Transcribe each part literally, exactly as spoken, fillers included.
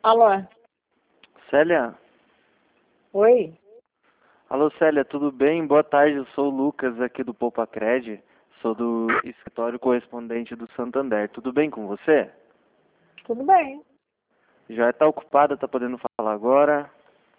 Alô? Célia? Oi? Alô, Célia, tudo bem? Boa tarde, eu sou o Lucas aqui do Poupacred, sou do escritório correspondente do Santander. Tudo bem com você? Tudo bem. Já está ocupada, está podendo falar agora?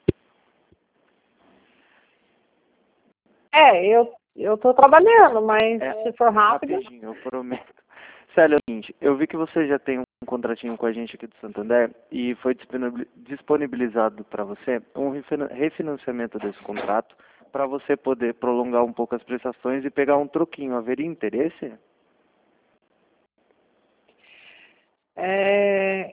É, eu, eu tô trabalhando, mas É, se for rápido... rapidinho, eu prometo. Célia, é o seguinte, eu vi que você já tem um contratinho com a gente aqui do Santander e foi disponibili- disponibilizado para você um refina- refinanciamento desse contrato para você poder prolongar um pouco as prestações e pegar um troquinho. Haveria interesse? É,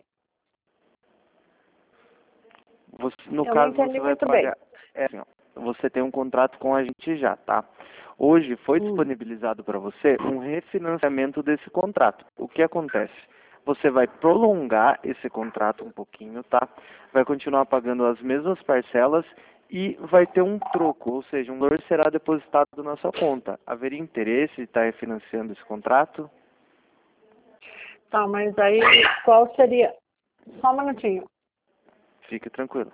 Você, no eu não caso, entendi você vai muito bem. pagar. É assim, ó, você tem um contrato com a gente já, tá? Hoje foi Hum. disponibilizado para você um refinanciamento desse contrato. O que acontece? Você vai prolongar esse contrato um pouquinho, tá? Vai continuar pagando as mesmas parcelas e vai ter um troco, ou seja, um valor será depositado na sua conta. Haveria interesse em estar refinanciando esse contrato? Tá, mas aí qual seria... Só um minutinho. Fique tranquilo.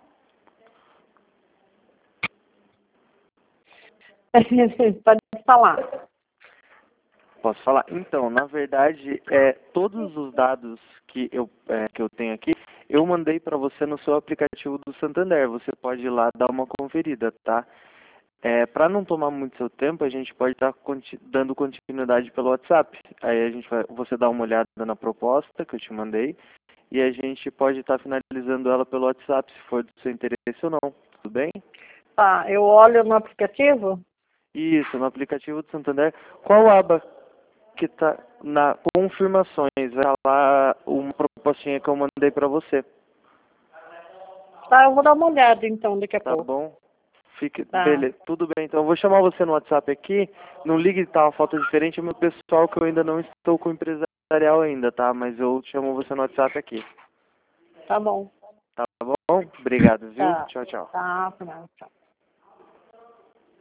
Pode falar. Posso falar? Então, na verdade, é, todos os dados que eu, é, que eu tenho aqui, eu mandei para você no seu aplicativo do Santander. Você pode ir lá dar uma conferida, tá? É, para não tomar muito seu tempo, a gente pode estar conti dando continuidade pelo WhatsApp. Aí a gente vai, você dá uma olhada na proposta que eu te mandei e a gente pode estar finalizando ela pelo WhatsApp, se for do seu interesse ou não. Tudo bem? Tá, eu olho no aplicativo? Isso, no aplicativo do Santander. Qual aba que tá na confirmações, vai lá uma propostinha que eu mandei para você, Tá, eu vou dar uma olhada então daqui a tá pouco. bom? Fique, Tá, beleza, tudo bem. Então eu vou chamar você no WhatsApp aqui. Não ligue, tá uma foto diferente, é meu pessoal que eu ainda não estou com o empresarial ainda, tá? Mas eu chamo você no WhatsApp aqui, tá bom. tá bom? Obrigado, viu? Tá, Tchau, tchau. tá, pronto. Tchau.